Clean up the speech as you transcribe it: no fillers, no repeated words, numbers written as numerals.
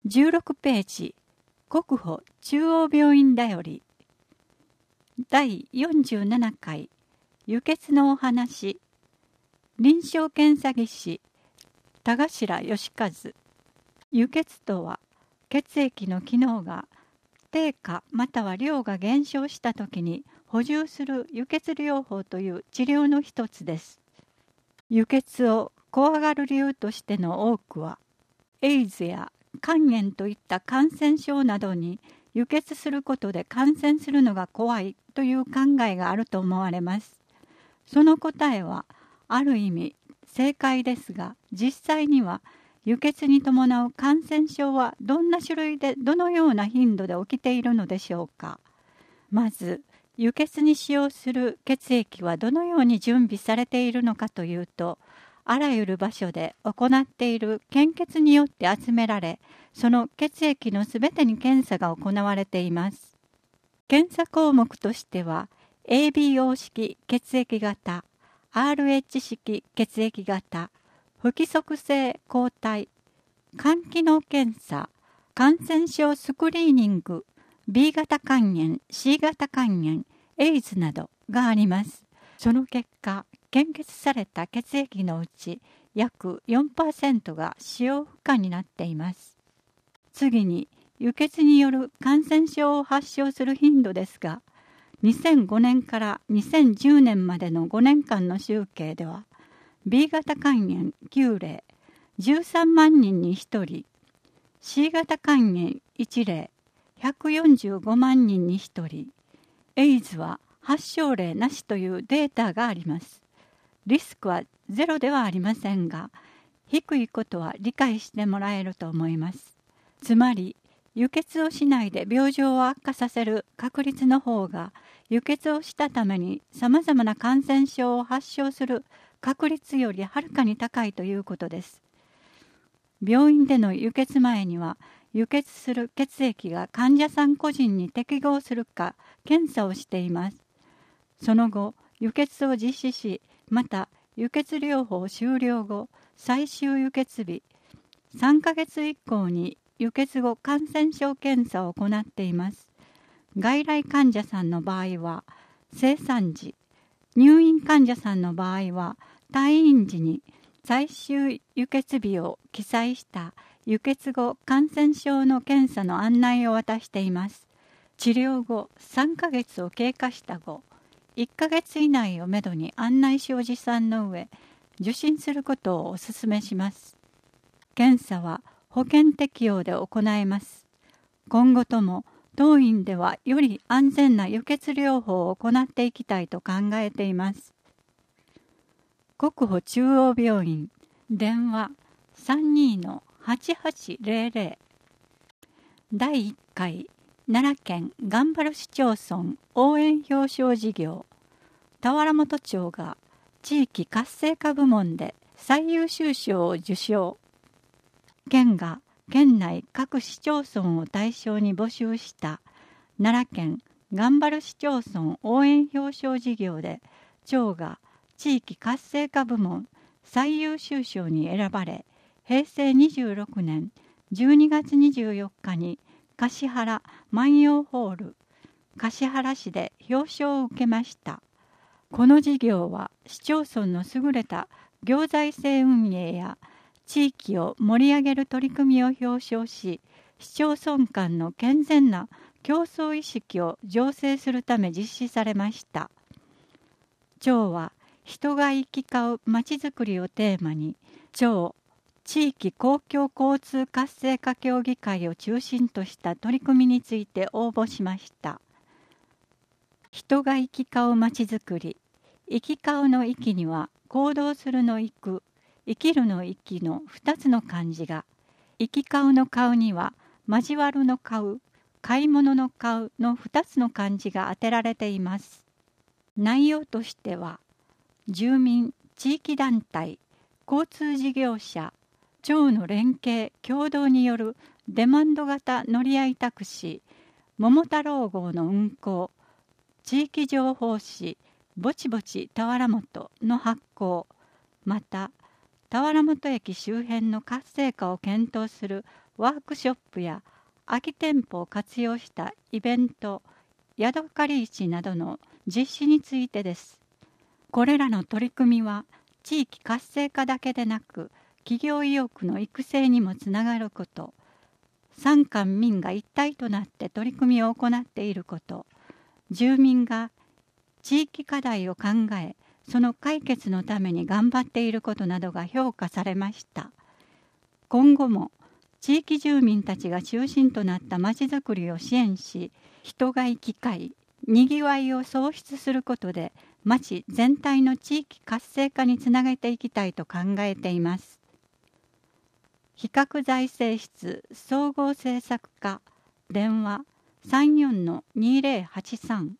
16ページ、国保中央病院だより。第47回、輸血のお話。臨床検査技師、田頭義和。輸血とは、血液の機能が低下または量が減少したときに補充する輸血療法という治療の一つです。輸血を怖がる理由としての多くは、エイズや肝炎といった感染症などに輸血することで感染するのが怖いという考えがあると思われます。その答えはある意味正解ですが、実際には輸血に伴う感染症はどんな種類でどのような頻度で起きているのでしょうか。まず、輸血に使用する血液はどのように準備されているのかというと、あらゆる場所で行っている献血によって集められ、その血液のすべてに検査が行われています。検査項目としては、ABO 式血液型、RH 式血液型、不規則性抗体、肝機能検査、感染症スクリーニング、B 型肝炎、C 型肝炎、エイズなどがあります。その結果、献血された血液のうち約 4% が使用不可になっています。次に、輸血による感染症を発症する頻度ですが、2005年から2010年までの5年間の集計では、B 型肝炎9例、13万人に1人、C 型肝炎1例、145万人に1人、エイズは発症例なしというデータがあります。リスクはゼロではありませんが、低いことは理解してもらえると思います。つまり、輸血をしないで病状を悪化させる確率の方が、輸血をしたためにさまざまな感染症を発症する確率よりはるかに高いということです。病院での輸血前には、輸血する血液が患者さん個人に適合するか検査をしています。その後、輸血を実施し、また輸血療法終了後、最終輸血日、3ヶ月以降に輸血後感染症検査を行っています。外来患者さんの場合は、生産時、入院患者さんの場合は、退院時に最終輸血日を記載した輸血後感染症の検査の案内を渡しています。治療後3ヶ月を経過した後、1ヶ月以内をめどに案内書を持参の上、受診することをお勧めします。検査は保険適用で行えます。今後とも当院ではより安全な輸血療法を行っていきたいと考えています。国保中央病院、電話 32-8800。第1回奈良県頑張る市町村応援表彰事業。田原本町が地域活性化部門で最優秀賞を受賞。県が県内各市町村を対象に募集した奈良県頑張る市町村応援表彰事業で、町が地域活性化部門最優秀賞に選ばれ、平成26年12月24日に橿原万葉ホール橿原市で表彰を受けました。この事業は市町村の優れた行財政運営や地域を盛り上げる取り組みを表彰し、市町村間の健全な競争意識を醸成するため実施されました。町は人が行き交うまちづくりをテーマに、町地域公共交通活性化協議会を中心とした取り組みについて応募しました。人が行き交うまちづくり、行き交うの行きには行動するの行く、生きるの生きの2つの漢字が、行き交うの交うには交わるの交う、買い物の買うの2つの漢字が当てられています。内容としては、住民、地域団体、交通事業者、町の連携・協同によるデマンド型乗り合いタクシー、桃太郎号の運行、地域情報誌、ぼちぼち田原本の発行、また、田原本駅周辺の活性化を検討するワークショップや空き店舗を活用したイベント、ヤドカリ市などの実施についてです。これらの取り組みは地域活性化だけでなく、企業意欲の育成にもつながること、官官民が一体となって取り組みを行っていること、住民が地域課題を考え、その解決のために頑張っていることなどが評価されました。今後も地域住民たちが中心となったまちづくりを支援し、人が行き交い、にぎわいを創出することで、町全体の地域活性化につなげていきたいと考えています。比較財政室総合政策課電話 34-2083